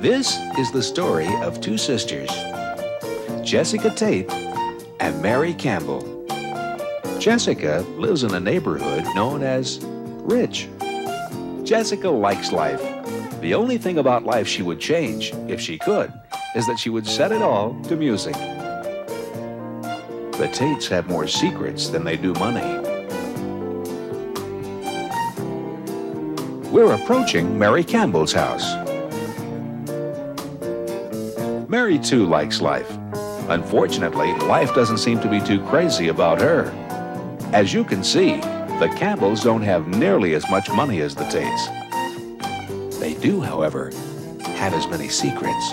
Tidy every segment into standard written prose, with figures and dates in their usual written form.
This is the story of two sisters, Jessica Tate and Mary Campbell. Jessica lives in a neighborhood known as Rich. Jessica likes life. The only thing about life she would change, if she could, is that she would set it all to music. The Tates have more secrets than they do money. We're approaching Mary Campbell's house. Mary, too, likes life. Unfortunately, life doesn't seem to be too crazy about her. As you can see, the Campbells don't have nearly as much money as the Tates. They do, however, have as many secrets.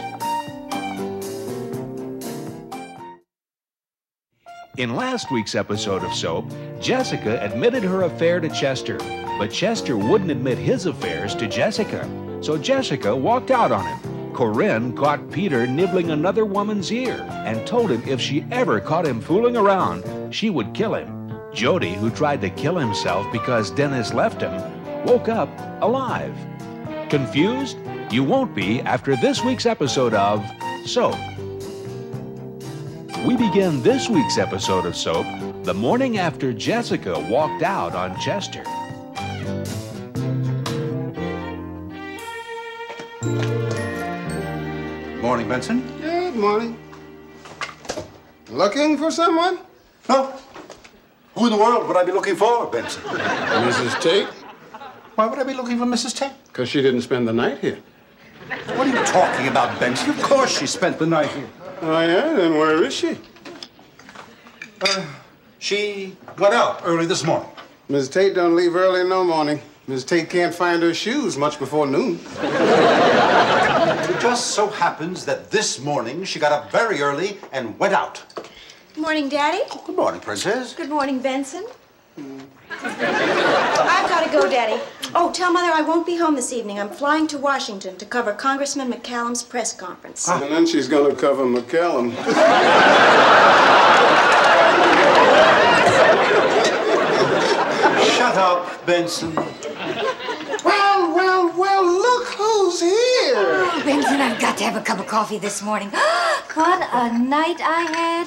In last week's episode of Soap, Jessica admitted her affair to Chester, but Chester wouldn't admit his affairs to Jessica, so Jessica walked out on him. Corinne caught Peter nibbling another woman's ear and told him if she ever caught him fooling around, she would kill him. Jody, who tried to kill himself because Dennis left him, woke up alive. Confused? You won't be after this week's episode of Soap. We begin this week's episode of Soap the morning after Jessica walked out on Chester. Morning, Benson. Good morning. Looking for someone? No. Who in the world would I be looking for, Benson? Mrs. Tate? Why would I be looking for Mrs. Tate? Because she didn't spend the night here. What are you talking about, Benson? Of course she spent the night here. Oh, yeah? Then where is she? She went out early this morning. Mrs. Tate don't leave early no morning. Mrs. Tate can't find her shoes much before noon. It just so happens that this morning she got up very early and went out. Good morning, Daddy. Good morning, Princess. Good morning, Benson. I've got to go, Daddy. Oh, tell Mother I won't be home this evening. I'm flying to Washington to cover Congressman McCallum's press conference. And then she's going to cover McCallum. Shut up, Benson. Well, look who's here. Oh, Benson, I've got to have a cup of coffee this morning. What a night I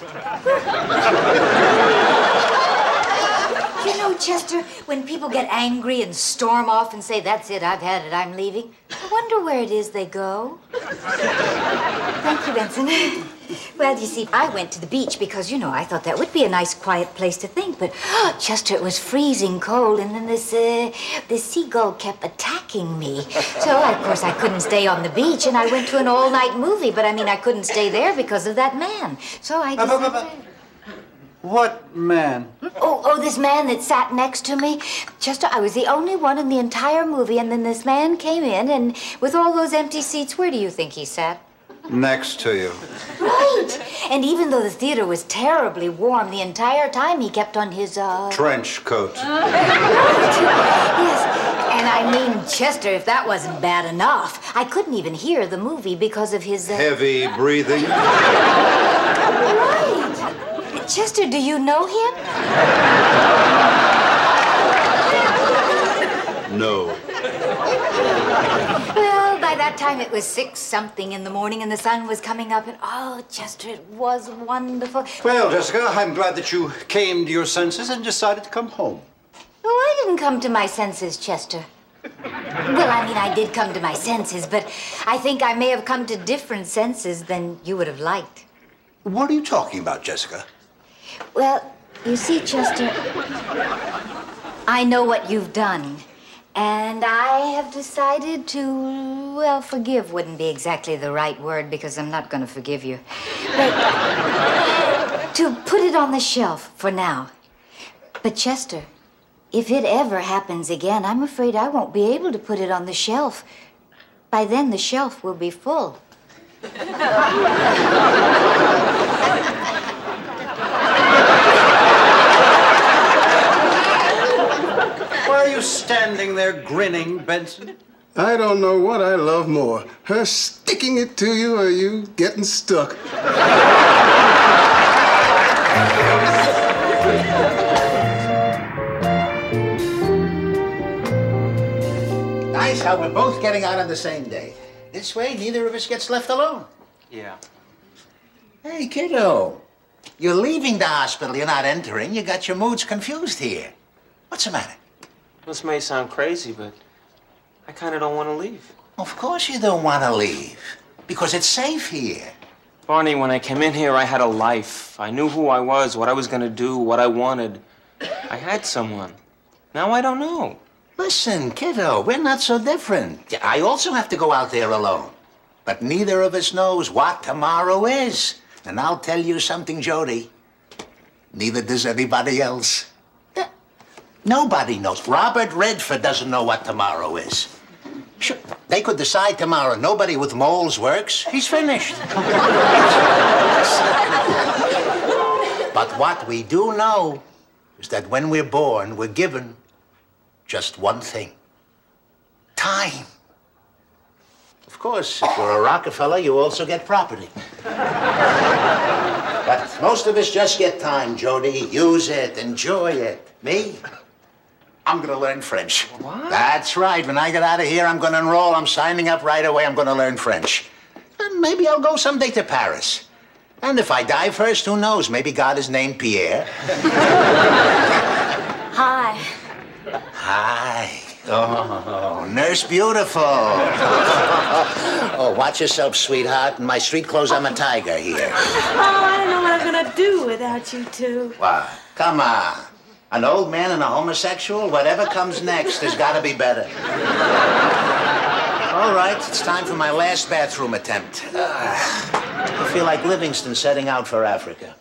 had. You know, Chester, when people get angry and storm off and say, "That's it, I've had it, I'm leaving," I wonder where it is they go. Thank you, Benson. Well, you see, I went to the beach because, you know, I thought that would be a nice, quiet place to think. But, Chester, it was freezing cold, and then this seagull kept attacking me. So, of course, I couldn't stay on the beach, and I went to an all-night movie. But, I mean, I couldn't stay there because of that man. So I decided... What man? Oh, this man that sat next to me. Chester, I was the only one in the entire movie, and then this man came in, and with all those empty seats, where do you think he sat? Next to you. Right. And even though the theater was terribly warm, the entire time he kept on his, trench coat. Yes. And I mean, Chester, if that wasn't bad enough, I couldn't even hear the movie because of his, Heavy breathing. Right. Chester, do you know him? No. Well, by that time it was 6-something in the morning and the sun was coming up and, oh, Chester, it was wonderful. Well, Jessica, I'm glad that you came to your senses and decided to come home. Oh, I didn't come to my senses, Chester. Well, I mean, I did come to my senses, but I think I may have come to different senses than you would have liked. What are you talking about, Jessica? Well, you see, Chester, I know what you've done. And I have decided to, well, forgive wouldn't be exactly the right word because I'm not going to forgive you. But to put it on the shelf for now. But Chester, if it ever happens again, I'm afraid I won't be able to put it on the shelf. By then, the shelf will be full. Why are you standing there grinning, Benson? I don't know what I love more, her sticking it to you or you getting stuck. Nice how we're both getting out on the same day. This way, neither of us gets left alone. Yeah. Hey, kiddo. You're leaving the hospital. You're not entering. You got your moods confused here. What's the matter? This may sound crazy, but I kind of don't want to leave. Of course you don't want to leave. Because it's safe here. Barney, when I came in here, I had a life. I knew who I was, what I was going to do, what I wanted. I had someone. Now I don't know. Listen, kiddo, we're not so different. I also have to go out there alone. But neither of us knows what tomorrow is. And I'll tell you something, Jody. Neither does anybody else. Yeah. Nobody knows. Robert Redford doesn't know what tomorrow is. Sure, they could decide tomorrow nobody with moles works. He's finished. But what we do know is that when we're born, we're given just one thing. Time. Of course, if you're a Rockefeller, you also get property. But most of us just get time, Jody. Use it, enjoy it. Me? I'm gonna learn French. What? That's right. When I get out of here, I'm gonna enroll. I'm signing up right away. I'm gonna learn French. And maybe I'll go someday to Paris. And if I die first, who knows? Maybe God is named Pierre. Hi. Hi. Oh, Nurse Beautiful. Oh, watch yourself, sweetheart. In my street clothes, I'm a tiger here. Oh, I don't know what I'm gonna do without you two. What? Come on. An old man and a homosexual? Whatever comes next, there's gotta be better. All right, it's time for my last bathroom attempt. I feel like Livingston setting out for Africa.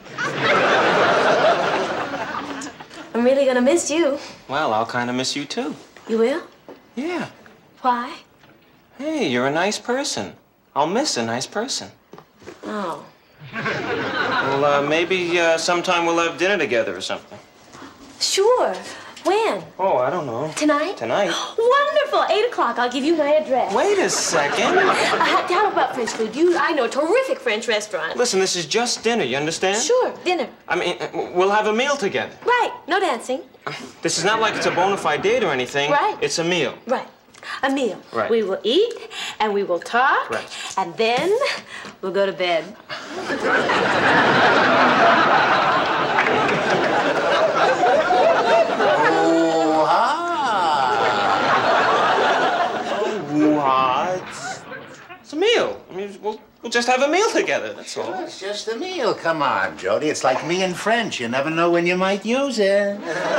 I'm really gonna miss you. Well, I'll kind of miss you, too. You will? Yeah. Why? Hey, you're a nice person. I'll miss a nice person. Oh. Well, maybe sometime we'll have dinner together or something. Sure. When? Oh, I don't know. Tonight? Tonight? Wonderful. 8 o'clock. I'll give you my address. Wait a second. How about French food? I know a terrific French restaurant. Listen, this is just dinner, you understand? Sure, dinner. I mean, we'll have a meal together. Right. No dancing. This is not like it's a bona fide date or anything. Right. It's a meal. Right. A meal. Right. We will eat, and we will talk. Right. And then we'll go to bed. It's a meal. I mean, we'll just have a meal together, that's all. It's just a meal. Come on, Jody. It's like me and French. You never know when you might use it.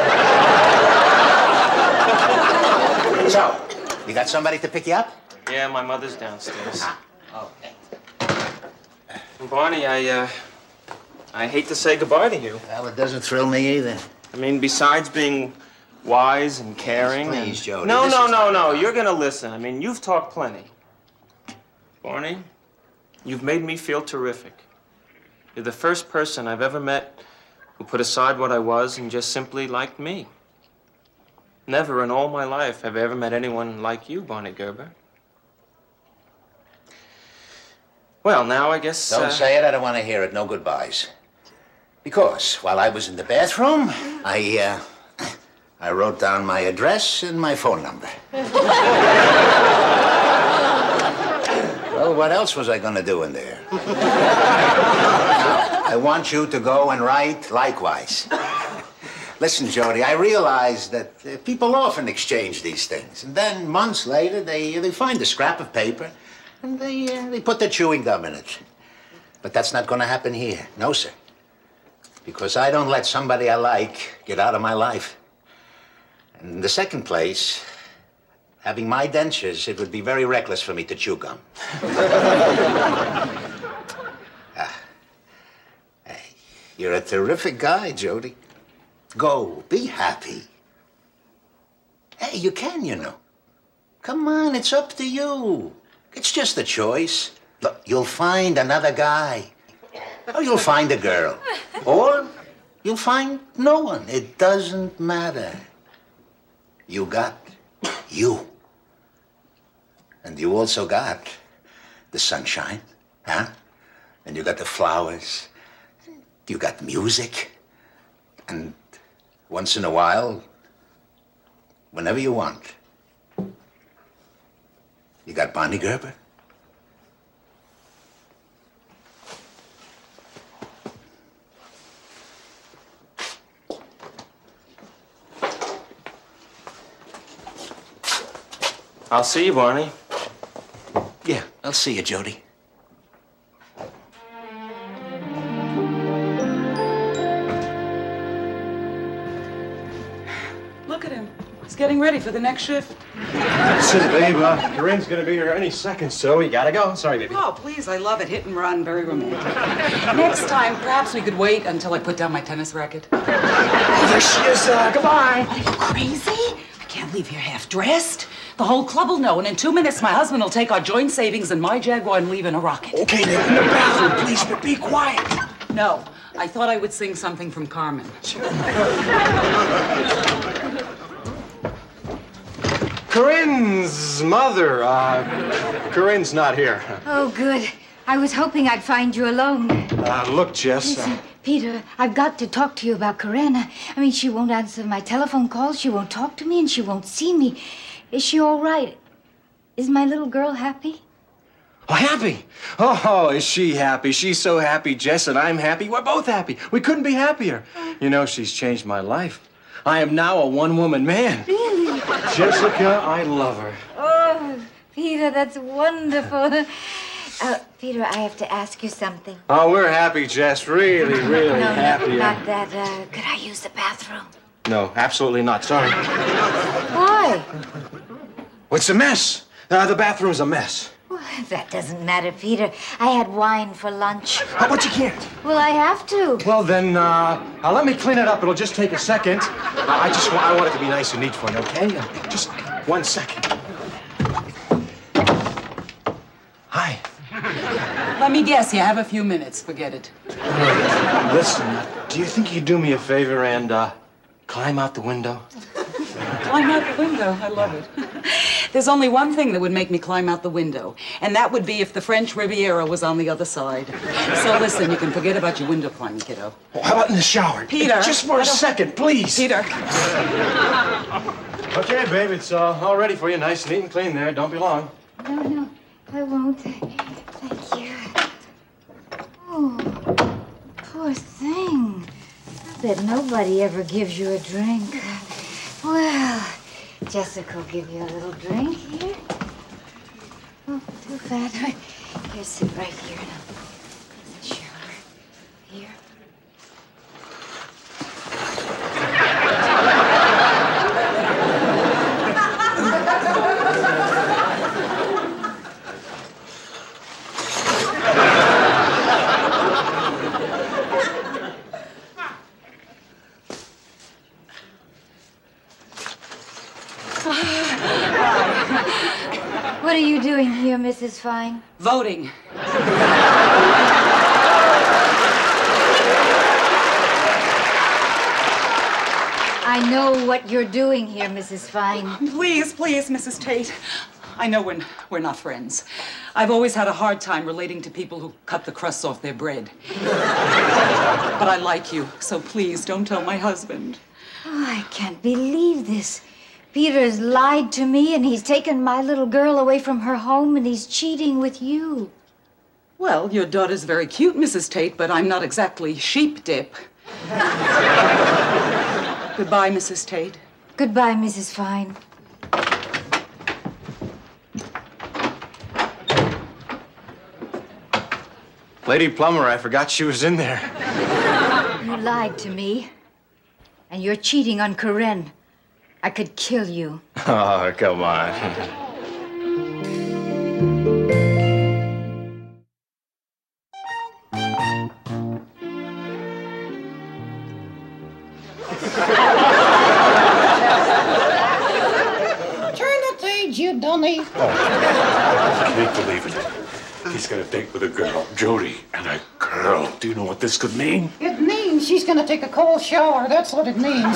So, you got somebody to pick you up? Yeah, my mother's downstairs. Okay. Barney, I hate to say goodbye to you. Well, it doesn't thrill me either. I mean, besides being wise and caring. Please, Jody. No. You're gonna listen. I mean, you've talked plenty. Barney, you've made me feel terrific. You're the first person I've ever met who put aside what I was and just simply liked me. Never in all my life have I ever met anyone like you, Barney Gerber. Well, now I guess... Don't say it. I don't want to hear it. No goodbyes. Because while I was in the bathroom, I wrote down my address and my phone number. Well, what else was I going to do in there? Now, I want you to go and write likewise. Listen, Jody, I realize that people often exchange these things. And then months later, they find a scrap of paper and they put their chewing gum in it. But that's not going to happen here. No, sir. Because I don't let somebody I like get out of my life. And in the second place, having my dentures, it would be very reckless for me to chew gum. Hey, you're a terrific guy, Jody. Go, be happy. Hey, you can, you know. Come on, it's up to you. It's just a choice. Look, you'll find another guy. Or you'll find a girl. Or you'll find no one. It doesn't matter. You got you. And you also got the sunshine, huh? And you got the flowers. You got music. And once in a while, whenever you want, you got Barney Gerber. I'll see you, Barney. Yeah, I'll see you, Jody. Look at him. He's getting ready for the next shift. Listen, babe, Corinne's gonna be here any second, so we gotta go. Sorry, baby. Oh, please, I love it. Hit and run, very romantic. Next time, perhaps we could wait until I put down my tennis racket. Oh, there she is. Goodbye. Are you crazy? I can't leave here half-dressed. The whole club will know, and in 2 minutes, my husband will take our joint savings and my Jaguar and leave in a rocket. Okay, then, in the bathroom, please, but be quiet. No, I thought I would sing something from Carmen. Corinne's mother, Corinne's not here. Oh, good. I was hoping I'd find you alone. Look, Jess. Listen, Peter, I've got to talk to you about Corinne. I mean, she won't answer my telephone calls, she won't talk to me, and she won't see me. Is she all right? Is my little girl happy? Oh, happy? Oh, is she happy? She's so happy, Jess, and I'm happy. We're both happy. We couldn't be happier. You know, she's changed my life. I am now a one-woman man. Really? Jessica, I love her. Oh, Peter, that's wonderful. Peter, I have to ask you something. Oh, we're happy, Jess. Really, really happy. No, not that. Could I use the bathroom? No, absolutely not. Sorry. Why? What's a mess? The bathroom's a mess. Well, that doesn't matter, Peter. I had wine for lunch. But you can't. Well, I have to. Well, then, let me clean it up. It'll just take a second. I want it to be nice and neat for you, okay? Just 1 second. Hi. Let me guess, you have a few minutes. Forget it. Listen, do you think you'd do me a favor and, climb out the window? Climb out the window. I love it. There's only one thing that would make me climb out the window, and that would be if the French Riviera was on the other side. So listen, you can forget about your window climbing, kiddo. Well, how about in the shower? Peter. Just for a second, please. Peter. Okay, babe, it's all ready for you. Nice, neat, and clean there. Don't be long. No, I won't. Thank you. Oh, poor thing. I bet nobody ever gives you a drink. Well, Jessica will give you a little drink here. Oh, too bad. Here, sit right here now. In the shower. Here. What are you doing here, Mrs. Fine? Voting. I know what you're doing here, Mrs. Fine. Please, please, Mrs. Tate. I know we're not friends. I've always had a hard time relating to people who cut the crusts off their bread. But I like you, so please don't tell my husband. Oh, I can't believe this. Peter's lied to me, and he's taken my little girl away from her home, and he's cheating with you. Well, your daughter's very cute, Mrs. Tate, but I'm not exactly sheep dip. Goodbye, Mrs. Tate. Goodbye, Mrs. Fine. Lady Plummer, I forgot she was in there. You lied to me, and you're cheating on Corinne. I could kill you. Oh, come on. Turn the page, you dummy. I can't believe it. He's got a date with a girl, Jody, and a girl. Do you know what this could mean? It means she's gonna take a cold shower. That's what it means.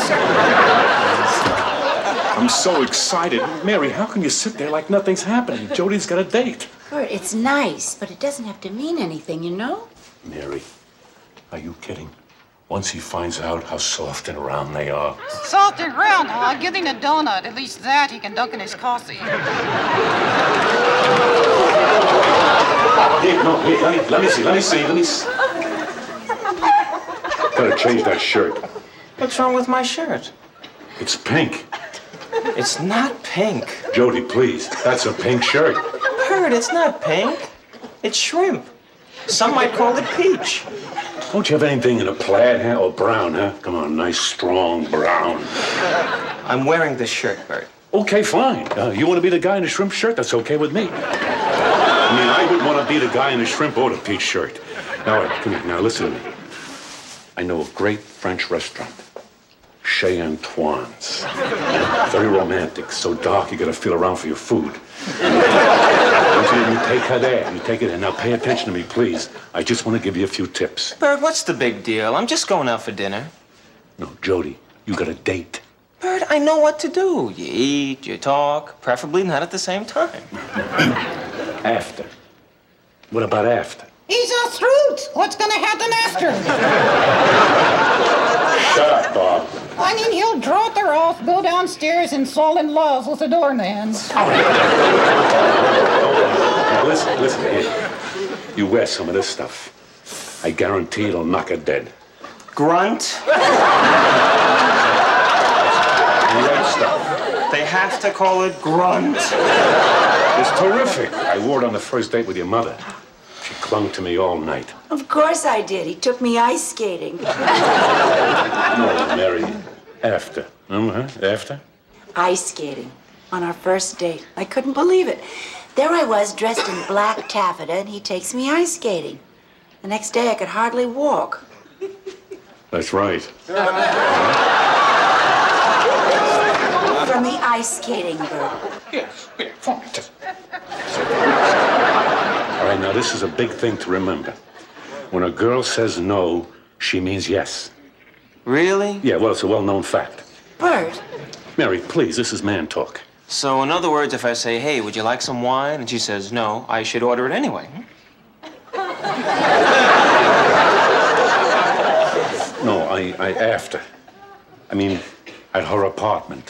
I'm so excited. Mary, how can you sit there like nothing's happening? Jody's got a date. Bert, it's nice, but it doesn't have to mean anything, you know? Mary, are you kidding? Once he finds out how soft and round they are. Soft and round, huh? Give him a donut. At least that he can dunk in his coffee. Hey, no, hey, let me see. Gotta change that shirt. What's wrong with my shirt? It's pink. It's not pink. Jody, please. That's a pink shirt. Bert, it's not pink. It's shrimp. Some might call it peach. Don't you have anything in a plaid, huh? Or brown, huh? Come on, nice, strong brown. I'm wearing this shirt, Bert. Okay, fine. You want to be the guy in the shrimp shirt? That's okay with me. I mean, I would want to be the guy in the shrimp or the peach shirt. Now, come here. Now, listen to me. I know a great French restaurant. Chez Antoine's. Very romantic. So dark, you got to feel around for your food. You take her there. You take it there. Now, pay attention to me, please. I just want to give you a few tips. Bert, what's the big deal? I'm just going out for dinner. No, Jody, you got a date. Bert, I know what to do. You eat, you talk, preferably not at the same time. After. What about after? He's a fruit. What's gonna happen after? Shut up, Bob. I mean, he'll drop her off, go downstairs, and fall in love with the doorman. Listen here. You wear some of this stuff. I guarantee it'll knock her dead. Grunt. Red stuff. They have to call it grunt. It's terrific. I wore it on the first date with your mother. She clung to me all night. Of course I did. He took me ice skating. No, Mary. After. After? Ice skating on our first date. I couldn't believe it. There I was, dressed in black taffeta, and he takes me ice skating. The next day I could hardly walk. That's right. For me, ice skating, Bert. Yes, fine. All right, now this is a big thing to remember. When a girl says no, she means yes. Really? Yeah, well, it's a well-known fact. Bert. Mary, please, this is man talk. So, in other words, if I say, hey, would you like some wine? And she says no, I should order it anyway. No, I after. I mean, at her apartment.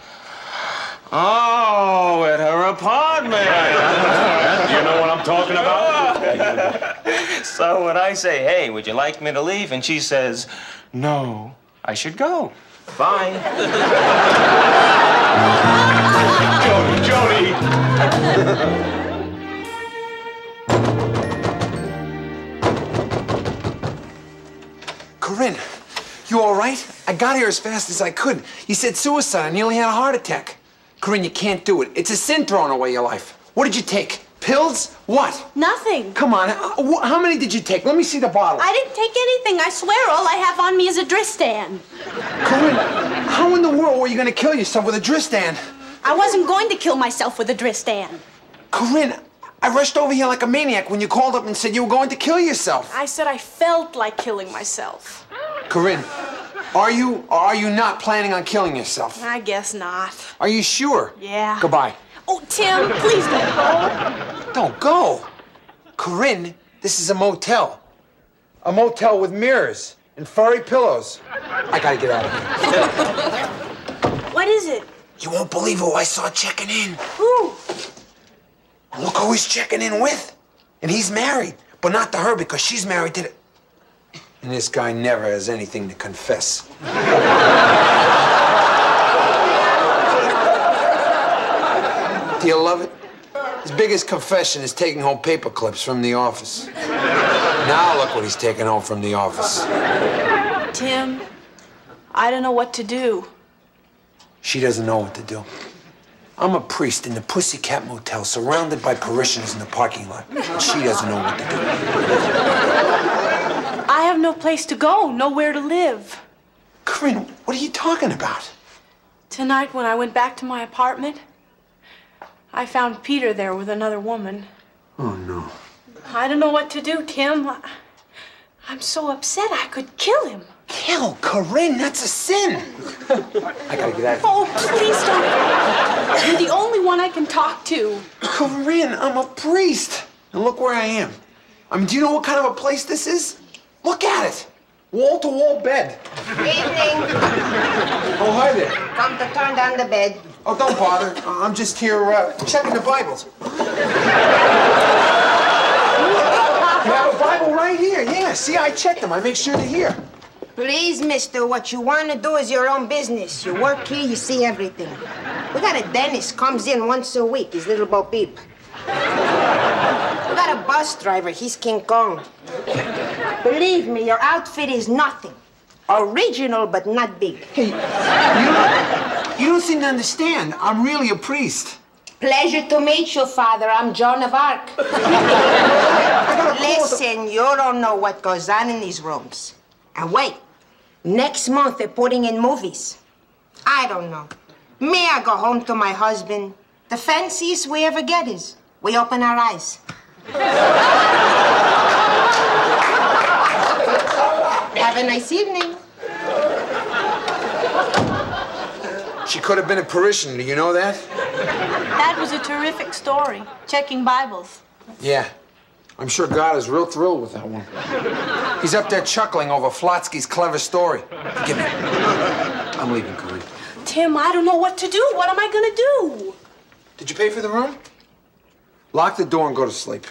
Oh, at her apartment. Do you know what I'm talking about? So when I say, hey, would you like me to leave? And she says, no, I should go. Bye. Jody! Corinne, you all right? I got here as fast as I could. You said suicide. I nearly had a heart attack. Corinne, you can't do it. It's a sin throwing away your life. What did you take? Pills? What? Nothing. Come on. How many did you take? Let me see the bottle. I didn't take anything. I swear all I have on me is a Dristan. Corinne, how in the world were you going to kill yourself with a Dristan? I wasn't going to kill myself with a Dristan. Corinne, I rushed over here like a maniac when you called up and said you were going to kill yourself. I said I felt like killing myself. Corinne, are you or are you not planning on killing yourself? I guess not. Are you sure? Yeah. Goodbye. Oh, Tim, please don't go. Don't go. Corinne, this is a motel. A motel with mirrors and furry pillows. I gotta get out of here. What is it? You won't believe who I saw checking in. Who? Look who he's checking in with. And he's married, but not to her because she's married to the... And this guy never has anything to confess. Do you love it? His biggest confession is taking home paper clips from the office. Now look what he's taking home from the office. Tim, I don't know what to do. She doesn't know what to do. I'm a priest in the Pussycat Motel, surrounded by parishioners in the parking lot. And she doesn't know what to do. I have no place to go, nowhere to live. Corinne, what are you talking about? Tonight, when I went back to my apartment, I found Peter there with another woman. Oh, no. I don't know what to do, Tim. I'm so upset I could kill him. Kill? Corinne, that's a sin. I gotta get out of here. Oh, please don't. You're the only one I can talk to. Corinne, I'm a priest. And look where I am. I mean, do you know what kind of a place this is? Look at it. Wall-to-wall bed. Evening. Oh, hi there. Come to turn down the bed. Oh, don't bother. I'm just here checking the Bibles. You have a Bible right here. Yeah, see, I checked them. I make sure they're here. Please, mister, what you want to do is your own business. You work here, you see everything. We got a dentist, comes in once a week, his little Bo Peep. We got a bus driver, he's King Kong. Believe me, your outfit is nothing. Original, but not big. Hey, you don't seem to understand. I'm really a priest. Pleasure to meet you, Father. I'm Joan of Arc. Listen, you don't know what goes on in these rooms. And wait, next month they're putting in movies. I don't know. Me, I go home to my husband. The fanciest we ever get is we open our eyes. Have a nice evening. She could have been a parishioner, you know that? That was a terrific story. Checking Bibles. Yeah. I'm sure God is real thrilled with that one. He's up there chuckling over Flotsky's clever story. Give me. I'm leaving, Corinne. Tim, I don't know what to do. What am I gonna do? Did you pay for the room? Lock the door and go to sleep.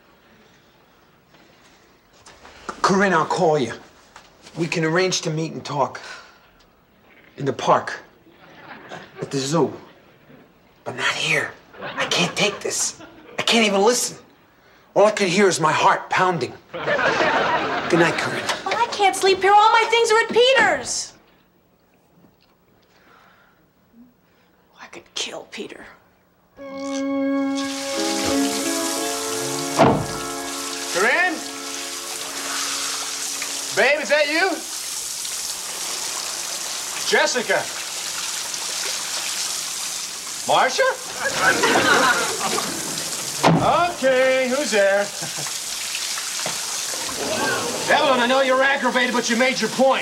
Corinne, I'll call you. We can arrange to meet and talk. In the park. At the zoo. But not here. I can't take this. I can't even listen. All I can hear is my heart pounding. Good night, Corinne. Well, I can't sleep here. All my things are at Peter's. I could kill Peter. Corinne? Babe, is that you? Jessica. Marcia? Okay, who's there? Evelyn, I know you're aggravated, but you made your point.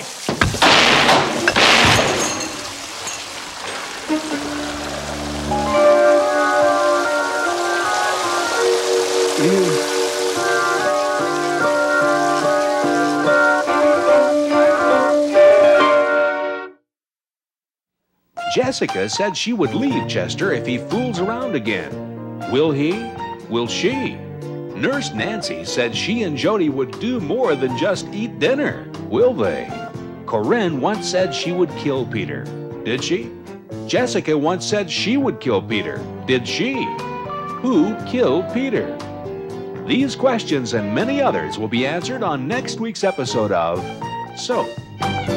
Jessica said she would leave Chester if he fools around again. Will he? Will she? Nurse Nancy said she and Jody would do more than just eat dinner. Will they? Corinne once said she would kill Peter. Did she? Jessica once said she would kill Peter. Did she? Who killed Peter? These questions and many others will be answered on next week's episode of Soap.